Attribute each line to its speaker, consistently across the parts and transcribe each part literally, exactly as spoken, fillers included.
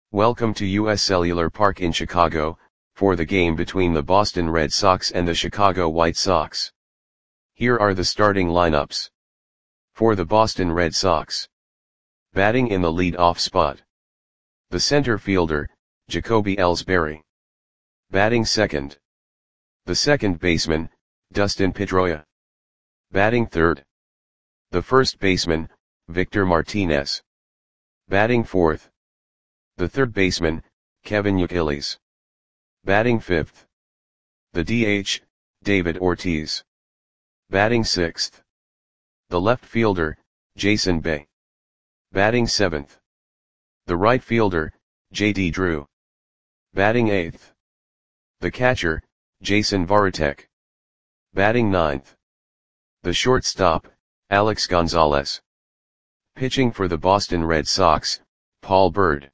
Speaker 1: Welcome to U S Cellular Park in Chicago, for the game between the Boston Red Sox and the Chicago White Sox. Here are the starting lineups. For the Boston Red Sox. Batting in the lead-off spot. The center fielder, Jacoby Ellsbury. Batting second. The second baseman, Dustin Pedroia. Batting third. The first baseman, Victor Martinez. Batting fourth. The third baseman, Kevin Youkilis. Batting fifth. The D H, David Ortiz. Batting sixth. The left fielder, Jason Bay. Batting seventh. The right fielder, J D Drew. Batting eighth. The catcher, Jason Varitek. Batting ninth. The shortstop, Alex Gonzalez. Pitching for the Boston Red Sox, Paul Byrd.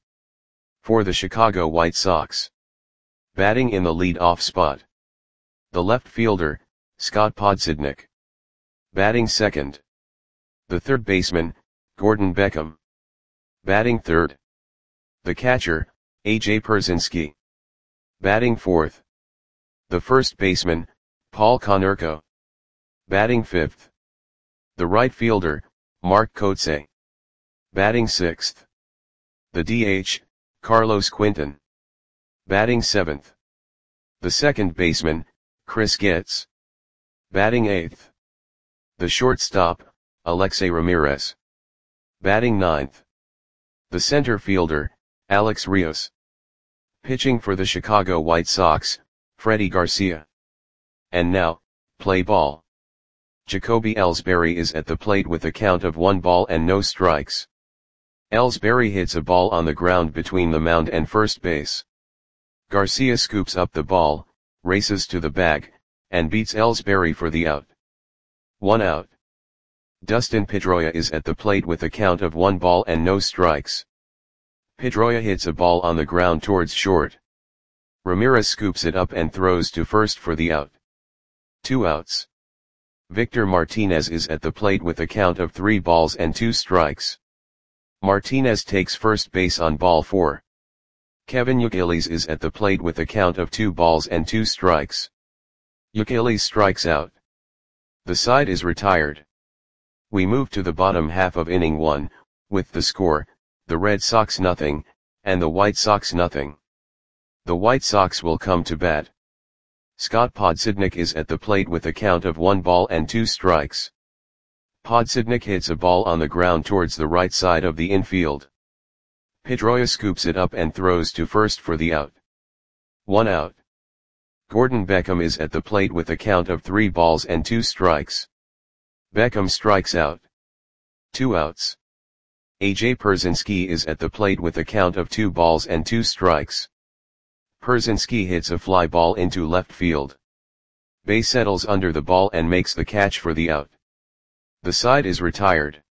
Speaker 1: For the Chicago White Sox. Batting in the lead-off spot. The left fielder, Scott Podsednik. Batting second. The third baseman, Gordon Beckham. Batting third. The catcher, A J Pierzynski. Batting fourth. The first baseman, Paul Konerko. Batting fifth. The right fielder, Mark Kotsay. Batting sixth. The D H, Carlos Quinton. Batting seventh. The second baseman, Chris Getz. Batting eighth. The shortstop, Alexei Ramirez. Batting ninth. The center fielder, Alex Rios. Pitching for the Chicago White Sox, Freddie Garcia. And now, play ball. Jacoby Ellsbury is at the plate with a count of one ball and no strikes. Ellsbury hits a ball on the ground between the mound and first base. Garcia scoops up the ball, races to the bag, and beats Ellsbury for the out. One out. Dustin Pedroia is at the plate with a count of one ball and no strikes. Pedroia hits a ball on the ground towards short. Ramirez scoops it up and throws to first for the out. Two outs. Victor Martinez is at the plate with a count of three balls and two strikes. Martinez takes first base on ball four. Kevin Youkilis is at the plate with a count of two balls and two strikes. Youkilis strikes out. The side is retired. We move to the bottom half of inning one, with the score, the Red Sox nothing, and the White Sox nothing. The White Sox will come to bat. Scott Podsednik is at the plate with a count of one ball and two strikes. Podsednik hits a ball on the ground towards the right side of the infield. Pedroia scoops it up and throws to first for the out. One out. Gordon Beckham is at the plate with a count of three balls and two strikes. Beckham strikes out. Two outs. A J Pierzynski is at the plate with a count of two balls and two strikes. Pierzynski hits a fly ball into left field. Bay settles under the ball and makes the catch for the out. The side is retired.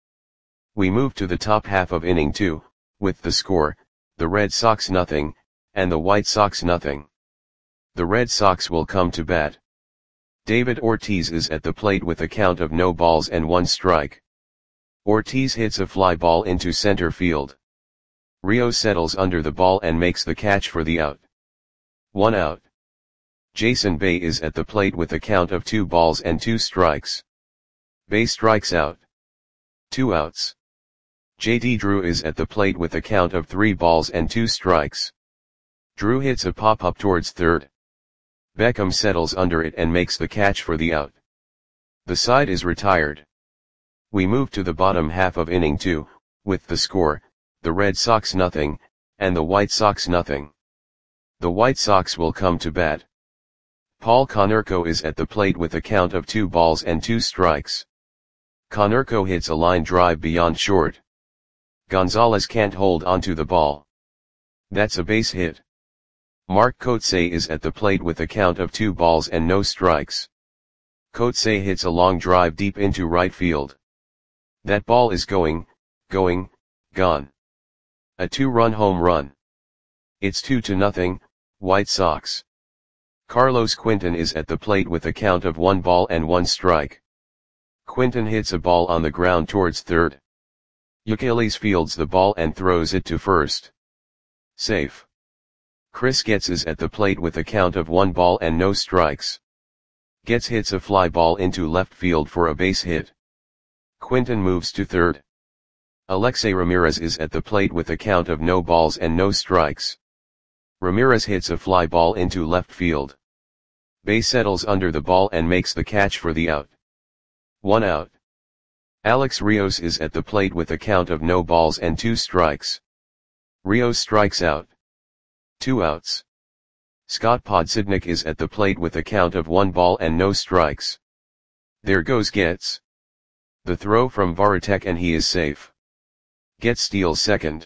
Speaker 1: We move to the top half of inning two, with the score, the Red Sox nothing, and the White Sox nothing. The Red Sox will come to bat. David Ortiz is at the plate with a count of no balls and one strike. Ortiz hits a fly ball into center field. Rio settles under the ball and makes the catch for the out. One out. Jason Bay is at the plate with a count of two balls and two strikes. Bay strikes out. Two outs. J D Drew is at the plate with a count of three balls and two strikes. Drew hits a pop-up towards third. Beckham settles under it and makes the catch for the out. The side is retired. We move to the bottom half of inning two, with the score, the Red Sox nothing, and the White Sox nothing. The White Sox will come to bat. Paul Konerko is at the plate with a count of two balls and two strikes. Konerko hits a line drive beyond short. Gonzalez can't hold onto the ball. That's a base hit. Mark Kotsay is at the plate with a count of two balls and no strikes. Kotsay hits a long drive deep into right field. That ball is going, going, gone. A two-run home run. It's two to nothing, White Sox. Carlos Quinton is at the plate with a count of one ball and one strike. Quinton hits a ball on the ground towards third. Youkilis fields the ball and throws it to first. Safe. Chris Getz is at the plate with a count of one ball and no strikes. Getz hits a fly ball into left field for a base hit. Quinton moves to third. Alexei Ramirez is at the plate with a count of no balls and no strikes. Ramirez hits a fly ball into left field. Bae settles under the ball and makes the catch for the out. One out. Alex Rios is at the plate with a count of no balls and two strikes. Rios strikes out. Two outs. Scott Podsednik is at the plate with a count of one ball and no strikes. There goes Getz. The throw from Varitek and he is safe. Getz steals second.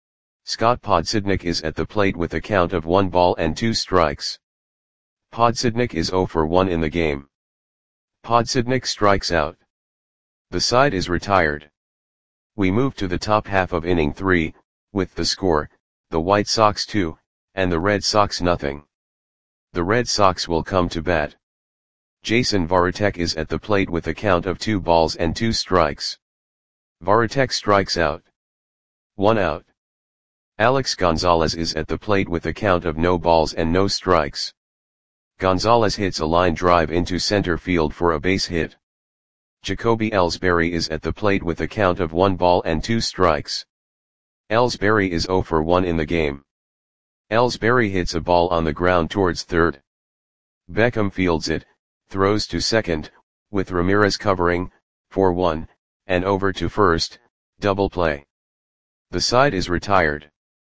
Speaker 1: Scott Podsednik is at the plate with a count of one ball and two strikes. Podsednik is zero for one in the game. Podsednik strikes out. The side is retired. We move to the top half of inning three, with the score, the White Sox two, and the Red Sox nothing. The Red Sox will come to bat. Jason Varitek is at the plate with a count of two balls and two strikes. Varitek strikes out. One out. Alex Gonzalez is at the plate with a count of no balls and no strikes. Gonzalez hits a line drive into center field for a base hit. Jacoby Ellsbury is at the plate with a count of one ball and two strikes. Ellsbury is zero for one in the game. Ellsbury hits a ball on the ground towards third. Beckham fields it, throws to second, with Ramirez covering, for one, and over to first, double play. The side is retired.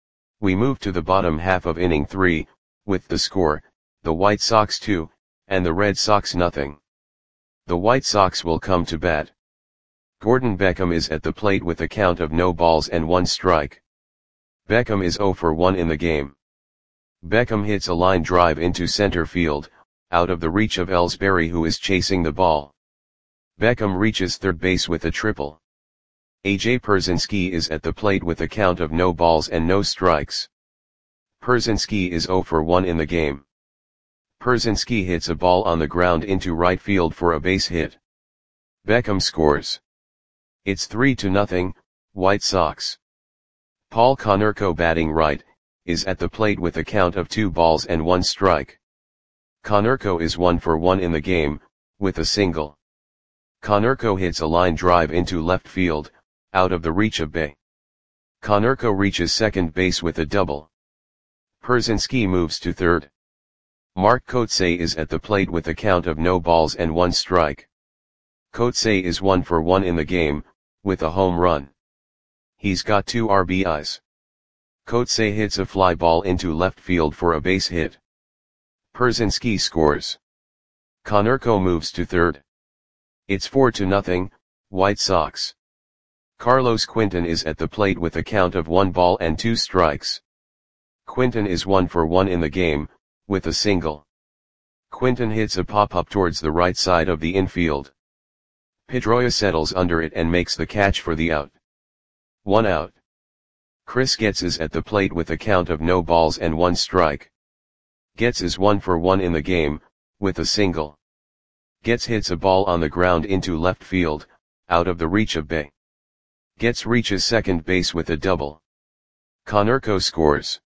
Speaker 1: We move to the bottom half of inning three, with the score, the White Sox two, and the Red Sox nothing. The White Sox will come to bat. Gordon Beckham is at the plate with a count of no balls and one strike. Beckham is zero for one in the game. Beckham hits a line drive into center field, out of the reach of Ellsbury who is chasing the ball. Beckham reaches third base with a triple. A J Pierzynski is at the plate with a count of no balls and no strikes. Pierzynski is zero for one in the game. Pierzynski hits a ball on the ground into right field for a base hit. Beckham scores. It's three to nothing, White Sox. Paul Konerko, batting right, is at the plate with a count of two balls and one strike. Konerko is one for one in the game, with a single. Konerko hits a line drive into left field, out of the reach of Bae. Konerko reaches second base with a double. Pierzynski moves to third. Mark Kotsay is at the plate with a count of no balls and one strike. Kotsay is one for one in the game, with a home run. He's got two R B Is. Kotsay hits a fly ball into left field for a base hit. Pierzynski scores. Konerko moves to third. It's four to nothing, White Sox. Carlos Quinton is at the plate with a count of one ball and two strikes. Quinton is one for one in the game, with a single. Quinton hits a pop-up towards the right side of the infield. Pedroia settles under it and makes the catch for the out. One out. Chris Getz is at the plate with a count of no balls and one strike. Getz is one for one in the game, with a single. Getz hits a ball on the ground into left field, out of the reach of Bae. Getz reaches second base with a double. Konerko scores.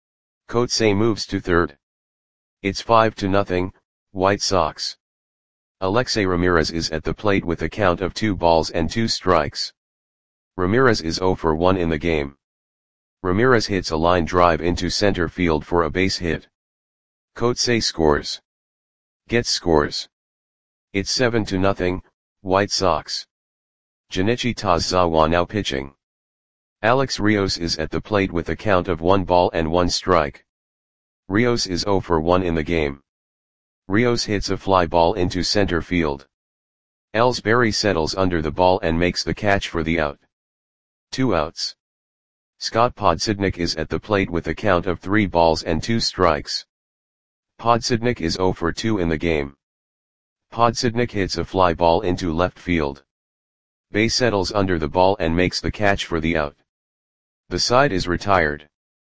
Speaker 1: Kotsay moves to third. It's five to nothing, White Sox. Alexei Ramirez is at the plate with a count of two balls and two strikes. Ramirez is zero for one in the game. Ramirez hits a line drive into center field for a base hit. Kotsay scores. Getz scores. It's seven to nothing, White Sox. Junichi Tozawa now pitching. Alex Rios is at the plate with a count of one ball and one strike. Rios is zero for one in the game. Rios hits a fly ball into center field. Ellsbury settles under the ball and makes the catch for the out. Two outs. Scott Podsednik is at the plate with a count of three balls and two strikes. Podsednik is zero for two in the game. Podsednik hits a fly ball into left field. Bae settles under the ball and makes the catch for the out. The side is retired.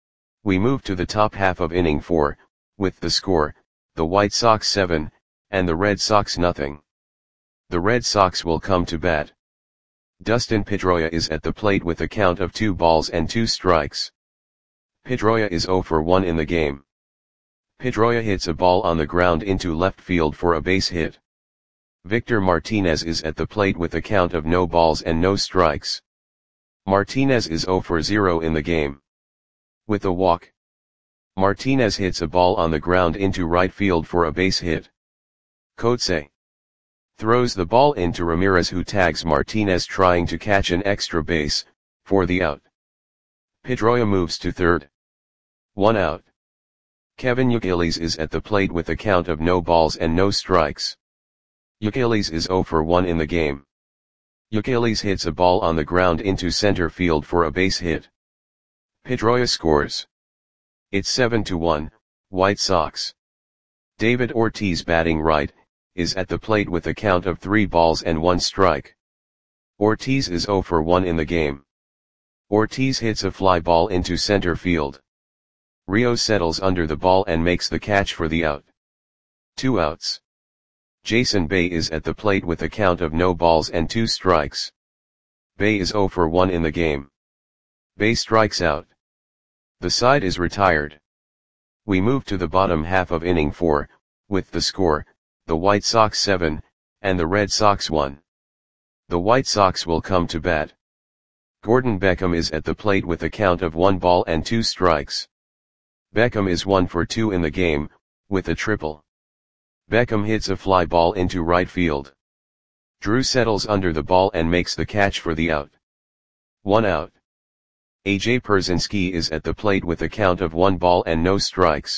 Speaker 1: We move to the top half of inning four, with the score, the White Sox seven, and the Red Sox nothing. The Red Sox will come to bat. Dustin Pedroia is at the plate with a count of two balls and two strikes. Pedroia is zero for one in the game. Pedroia hits a ball on the ground into left field for a base hit. Victor Martinez is at the plate with a count of no balls and no strikes. Martinez is zero for zero in the game. With a walk, Martinez hits a ball on the ground into right field for a base hit. Coetzee throws the ball into Ramirez, who tags Martinez trying to catch an extra base, for the out. Pedroia moves to third. One out. Kevin Youkilis is at the plate with a count of no balls and no strikes. Youkilis is zero for one in the game. Youkilis hits a ball on the ground into center field for a base hit. Pedroia scores. It's seven to one, White Sox. David Ortiz, batting right, is at the plate with a count of three balls and one strike. Ortiz is zero for one in the game. Ortiz hits a fly ball into center field. Rios settles under the ball and makes the catch for the out. Two outs. Jason Bay is at the plate with a count of no balls and two strikes. Bay is zero for one in the game. Bay strikes out. The side is retired. We move to the bottom half of inning four, with the score, the White Sox seven, and the Red Sox one. The White Sox will come to bat. Gordon Beckham is at the plate with a count of one ball and two strikes. Beckham is one for two in the game, with a triple. Beckham hits a fly ball into right field. Drew settles under the ball and makes the catch for the out. One out. A J Pierzynski is at the plate with a count of one ball and no strikes.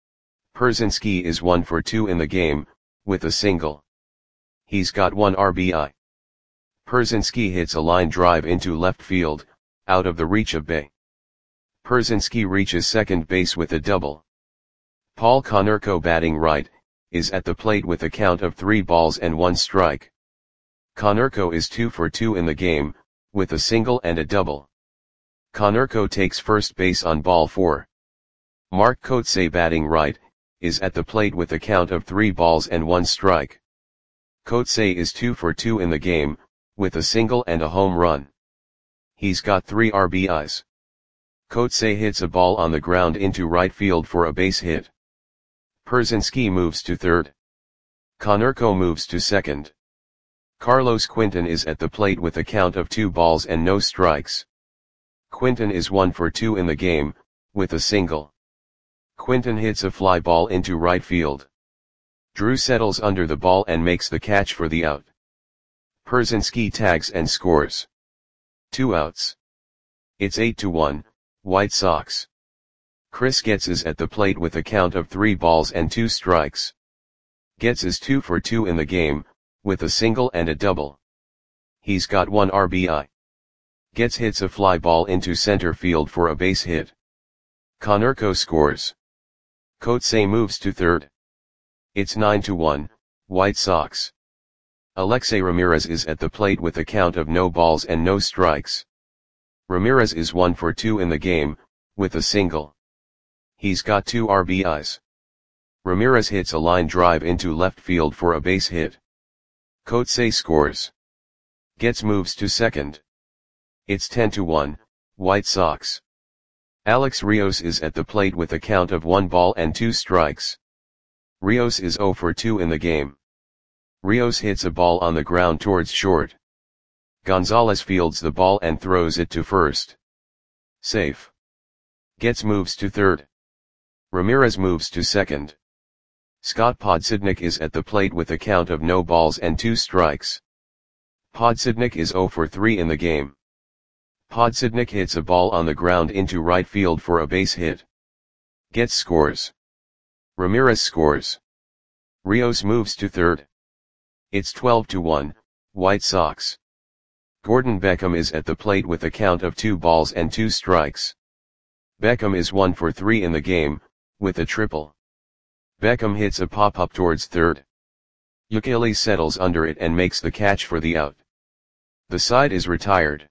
Speaker 1: Pierzynski is one for two in the game, with a single. He's got one R B I. Pierzynski hits a line drive into left field, out of the reach of Bay. Pierzynski reaches second base with a double. Paul Konerko, batting right, is at the plate with a count of three balls and one strike. Konerko is two for two in the game, with a single and a double. Konerko takes first base on ball four. Mark Coetzee, batting right, is at the plate with a count of three balls and one strike. Coetzee is two for two in the game, with a single and a home run. He's got three R B Is. Coetzee hits a ball on the ground into right field for a base hit. Pierzynski moves to third. Konerko moves to second. Carlos Quinton is at the plate with a count of two balls and no strikes. Quinton is one for two in the game, with a single. Quinton hits a fly ball into right field. Drew settles under the ball and makes the catch for the out. Pierzynski tags and scores. Two outs. It's eight to one, White Sox. Chris Getz is at the plate with a count of three balls and two strikes. Getz is two for two in the game, with a single and a double. He's got one R B I. Getz hits a fly ball into center field for a base hit. Konerko scores. Coetzee moves to third. It's nine to one, White Sox. Alexei Ramirez is at the plate with a count of no balls and no strikes. Ramirez is one for two in the game, with a single. He's got two R B Is. Ramirez hits a line drive into left field for a base hit. Coetzee scores. Getz moves to second. It's ten to one, White Sox. Alex Rios is at the plate with a count of one ball and two strikes. Rios is zero for two in the game. Rios hits a ball on the ground towards short. Gonzalez fields the ball and throws it to first. Safe. Getz moves to third. Ramirez moves to second. Scott Podsednik is at the plate with a count of no balls and two strikes. Podsednik is zero for three in the game. Podsednik hits a ball on the ground into right field for a base hit. Getz scores. Ramirez scores. Rios moves to third. It's twelve to one, White Sox. Gordon Beckham is at the plate with a count of two balls and two strikes. Beckham is one for three in the game, with a triple. Beckham hits a pop-up towards third. Youkilis settles under it and makes the catch for the out. The side is retired.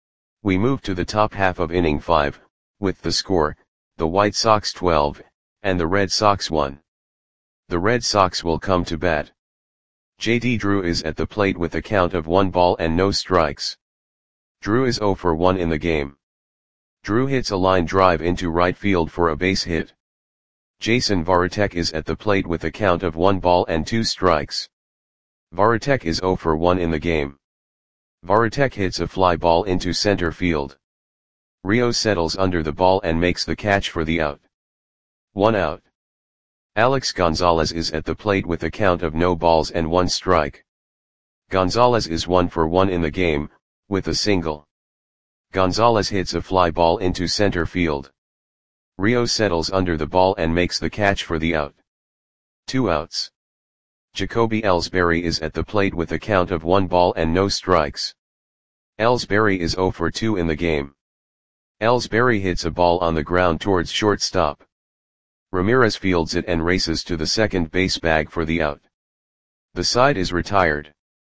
Speaker 1: We move to the top half of inning five, with the score, the White Sox twelve, and the Red Sox one. The Red Sox will come to bat. J D Drew is at the plate with a count of one ball and no strikes. Drew is zero for one in the game. Drew hits a line drive into right field for a base hit. Jason Varitek is at the plate with a count of one ball and two strikes. Varitek is zero for one in the game. Varitek hits a fly ball into center field. Rios settles under the ball and makes the catch for the out. One out. Alex Gonzalez is at the plate with a count of no balls and one strike. Gonzalez is one for one in the game, with a single. Gonzalez hits a fly ball into center field. Rios settles under the ball and makes the catch for the out. Two outs. Jacoby Ellsbury is at the plate with a count of one ball and no strikes. Ellsbury is zero for two in the game. Ellsbury hits a ball on the ground towards shortstop. Ramirez fields it and races to the second base bag for the out. The side is retired.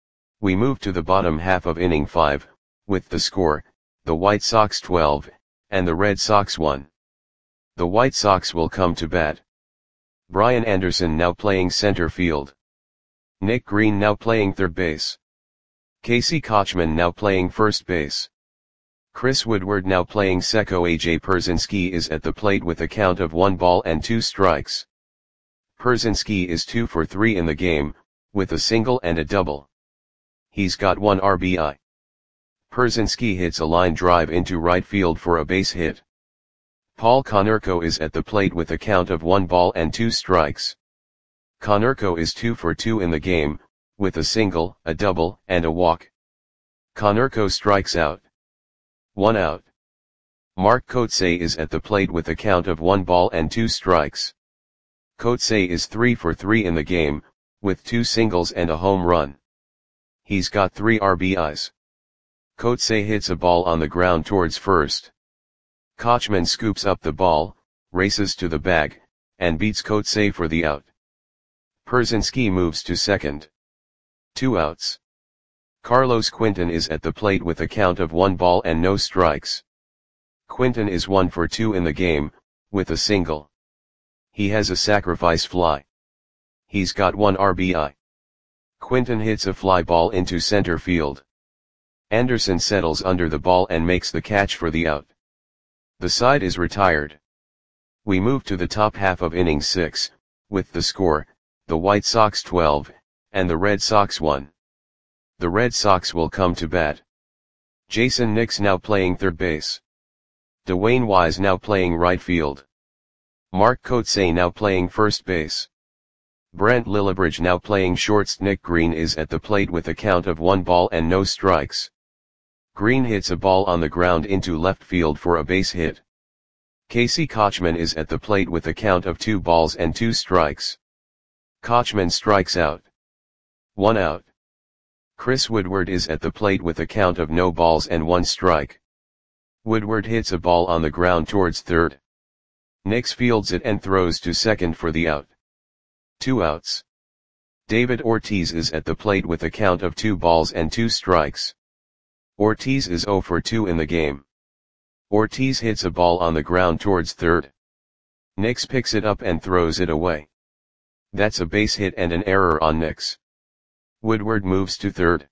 Speaker 1: We move to the bottom half of inning five, with the score, the White Sox twelve, and the Red Sox one. The White Sox will come to bat. Brian Anderson now playing center field. Nick Green now playing third base. Casey Kotchman now playing first base. Chris Woodward now playing second. A J Pierzynski is at the plate with a count of one ball and two strikes. Pierzynski is two for three in the game, with a single and a double. He's got one R B I. Pierzynski hits a line drive into right field for a base hit. Paul Konerko is at the plate with a count of one ball and two strikes. Konerko is two for two in the game, with a single, a double, and a walk. Konerko strikes out. One out. Mark Kotsay is at the plate with a count of one ball and two strikes. Kotsay is three for three in the game, with two singles and a home run. He's got three R B Is. Kotsay hits a ball on the ground towards first. Kotchman scoops up the ball, races to the bag, and beats Kotsay for the out. Pierzynski moves to second. Two outs. Carlos Quinton is at the plate with a count of one ball and no strikes. Quinton is one for two in the game, with a single. He has a sacrifice fly. He's got one R B I. Quinton hits a fly ball into center field. Anderson settles under the ball and makes the catch for the out. The side is retired. We move to the top half of inning six, with the score, the White Sox twelve, and the Red Sox one. The Red Sox will come to bat. Jason Nix now playing third base. Dwayne Wise now playing right field. Mark Kotsay now playing first base. Brent Lillibridge now playing shorts. Nick Green is at the plate with a count of one ball and no strikes. Green hits a ball on the ground into left field for a base hit. Casey Kotchman is at the plate with a count of two balls and two strikes. Kotchman strikes out. One out. Chris Woodward is at the plate with a count of no balls and one strike. Woodward hits a ball on the ground towards third. Nix fields it and throws to second for the out. Two outs. David Ortiz is at the plate with a count of two balls and two strikes. Ortiz is zero for two in the game. Ortiz hits a ball on the ground towards third. Nix picks it up and throws it away. That's a base hit and an error on Nix. Woodward moves to third.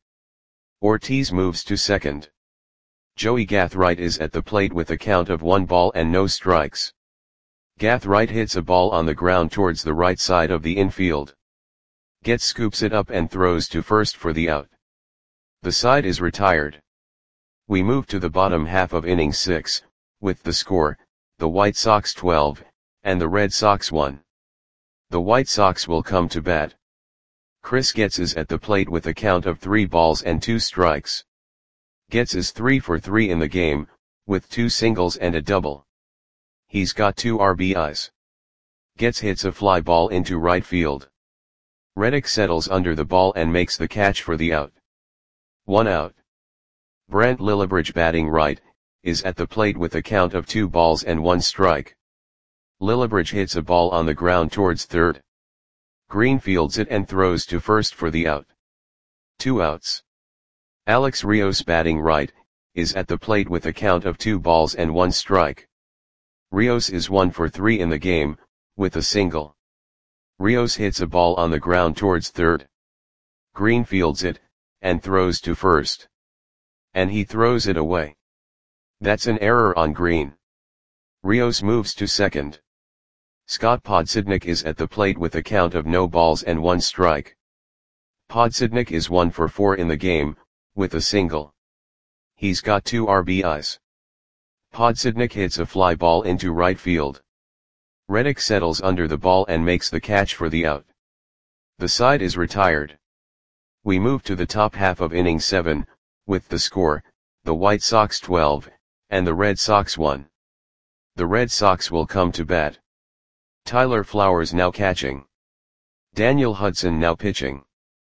Speaker 1: Ortiz moves to second. Joey Gathright is at the plate with a count of one ball and no strikes. Gathright hits a ball on the ground towards the right side of the infield. Getz scoops it up and throws to first for the out. The side is retired. We move to the bottom half of inning six, with the score, the White Sox twelve, and the Red Sox one. The White Sox will come to bat. Chris Getz is at the plate with a count of three balls and two strikes. Getz is three for three in the game, with two singles and a double. He's got two R B Is. Getz hits a fly ball into right field. Reddick settles under the ball and makes the catch for the out. One out. Brent Lillibridge batting right, is at the plate with a count of two balls and one strike. Lillibridge hits a ball on the ground towards third. Green fields it and throws to first for the out. Two outs. Alex Rios batting right, is at the plate with a count of two balls and one strike. Rios is one for three in the game, with a single. Rios hits a ball on the ground towards third. Green fields it, and throws to first. And he throws it away. That's an error on green. Rios moves to second. Scott Podsednik is at the plate with a count of no balls and one strike. Podsednik is one for four in the game, with a single. He's got two R B Is. Podsednik hits a fly ball into right field. Reddick settles under the ball and makes the catch for the out. The side is retired. We move to the top half of inning seven, with the score, the White Sox twelve, and the Red Sox one. The Red Sox will come to bat. Tyler Flowers now catching. Daniel Hudson now pitching.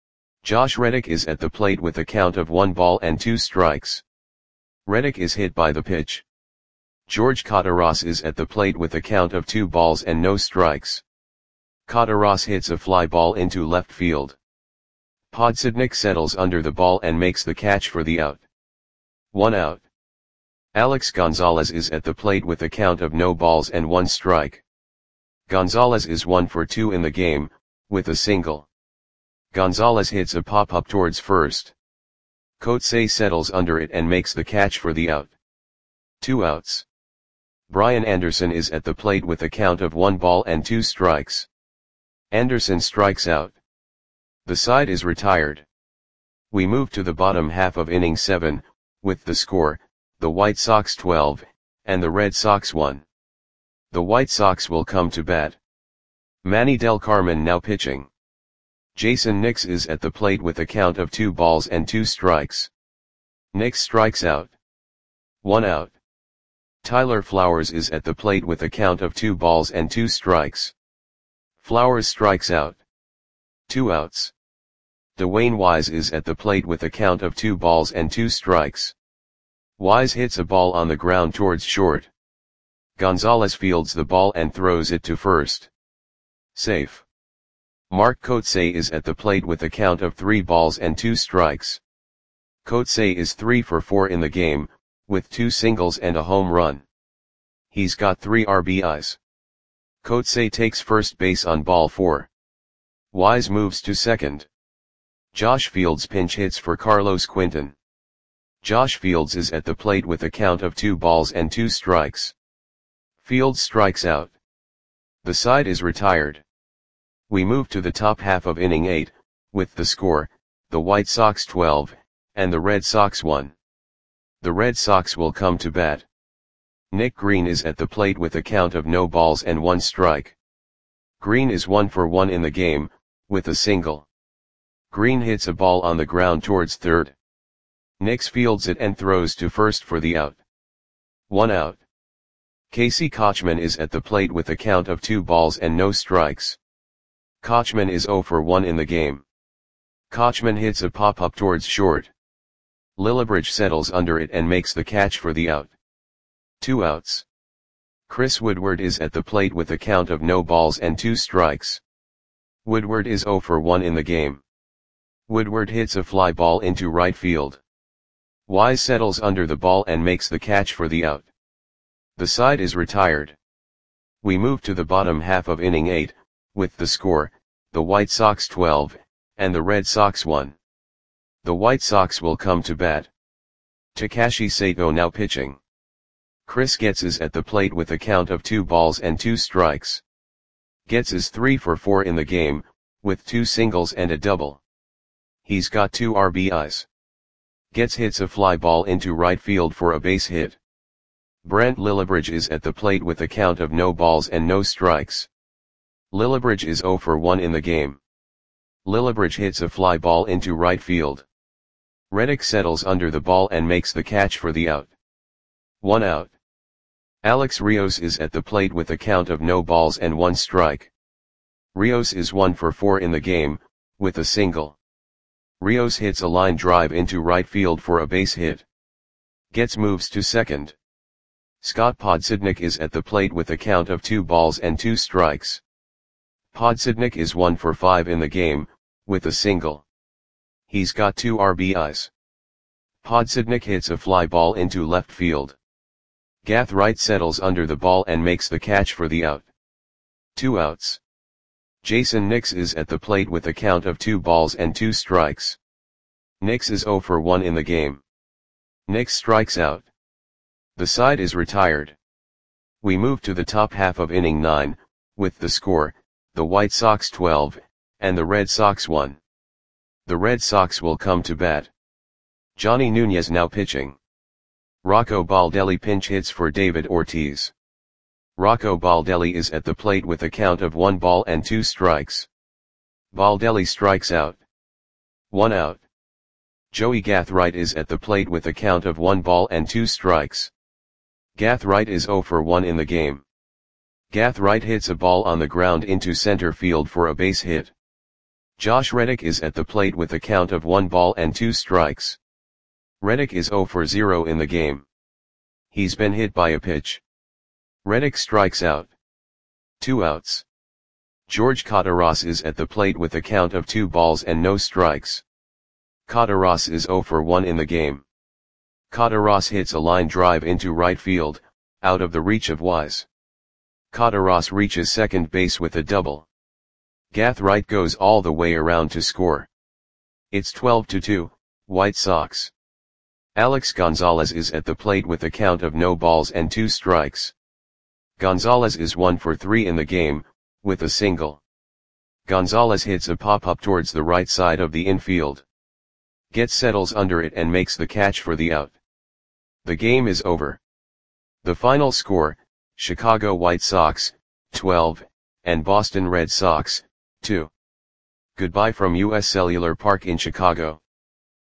Speaker 1: Josh Reddick is at the plate with a count of one ball and two strikes. Reddick is hit by the pitch. George Kottaras is at the plate with a count of two balls and no strikes. Kottaras hits a fly ball into left field. Podsednik settles under the ball and makes the catch for the out. One out. Alex Gonzalez is at the plate with a count of no balls and one strike. Gonzalez is one for two in the game, with a single. Gonzalez hits a pop-up towards first. Coetzee settles under it and makes the catch for the out. Two outs. Brian Anderson is at the plate with a count of one ball and two strikes. Anderson strikes out. The side is retired. We move to the bottom half of inning seven, with the score, the White Sox twelve, and the Red Sox one. The White Sox will come to bat. Manny Del Carmen now pitching. Jason Nix is at the plate with a count of two balls and two strikes. Nix strikes out. One out. Tyler Flowers is at the plate with a count of two balls and two strikes. Flowers strikes out. Two outs. Dwayne Wise is at the plate with a count of two balls and two strikes. Wise hits a ball on the ground towards short. Gonzalez fields the ball and throws it to first. Safe. Mark Coetzee is at the plate with a count of three balls and two strikes. Coetzee is three for four in the game, with two singles and a home run. He's got three R B Is. Coetzee takes first base on ball four. Wise moves to second. Josh Fields pinch hits for Carlos Quinton. Josh Fields is at the plate with a count of two balls and two strikes. Fields strikes out. The side is retired. We move to the top half of inning eight, with the score, the White Sox twelve, and the Red Sox one. The Red Sox will come to bat. Nick Green is at the plate with a count of no balls and one strike. Green is one for one in the game, with a single. Green hits a ball on the ground towards third. Nix fields it and throws to first for the out. One out. Casey Kochman is at the plate with a count of two balls and no strikes. Kochman is zero for one in the game. Kochman hits a pop-up towards short. Lillibridge settles under it and makes the catch for the out. Two outs. Chris Woodward is at the plate with a count of no balls and two strikes. Woodward is zero for one in the game. Woodward hits a fly ball into right field. Wise settles under the ball and makes the catch for the out. The side is retired. We move to the bottom half of inning eight, with the score, the White Sox twelve, and the Red Sox one. The White Sox will come to bat. Takashi Sato now pitching. Chris Getz is at the plate with a count of two balls and two strikes. Getz is three for four in the game, with two singles and a double. He's got two R B Is. Getz hits a fly ball into right field for a base hit. Brent Lillibridge is at the plate with a count of no balls and no strikes. Lillibridge is zero for one in the game. Lillibridge hits a fly ball into right field. Reddick settles under the ball and makes the catch for the out. One out. Alex Rios is at the plate with a count of no balls and one strike. Rios is one for four in the game, with a single. Rios hits a line drive into right field for a base hit. Getz moves to second. Scott Podsednik is at the plate with a count of two balls and two strikes. Podsednik is one for five in the game, with a single. He's got two R B Is. Podsednik hits a fly ball into left field. Gath Wright settles under the ball and makes the catch for the out. Two outs. Jason Nix is at the plate with a count of two balls and two strikes. Nix is zero for one in the game. Nix strikes out. The side is retired. We move to the top half of inning nine, with the score, the White Sox twelve, and the Red Sox one. The Red Sox will come to bat. Johnny Nunez now pitching. Rocco Baldelli pinch hits for David Ortiz. Rocco Baldelli is at the plate with a count of one ball and two strikes. Baldelli strikes out. One out. Joey Gathright is at the plate with a count of one ball and two strikes. Gathright is zero for one in the game. Gathright hits a ball on the ground into center field for a base hit. Josh Reddick is at the plate with a count of one ball and two strikes. Reddick is zero for zero in the game. He's been hit by a pitch. Reddick strikes out. Two outs. George Cotaras is at the plate with a count of two balls and no strikes. Cotaras is zero for one in the game. Cotaras hits a line drive into right field, out of the reach of Wise. Cotaras reaches second base with a double. Gathright goes all the way around to score. It's twelve to two, White Sox. Alex Gonzalez is at the plate with a count of no balls and two strikes. Gonzalez is one for three in the game, with a single. Gonzalez hits a pop-up towards the right side of the infield. Getz settles under it and makes the catch for the out. The game is over. The final score, Chicago White Sox, twelve, and Boston Red Sox, two. Goodbye from U S Cellular Park in Chicago.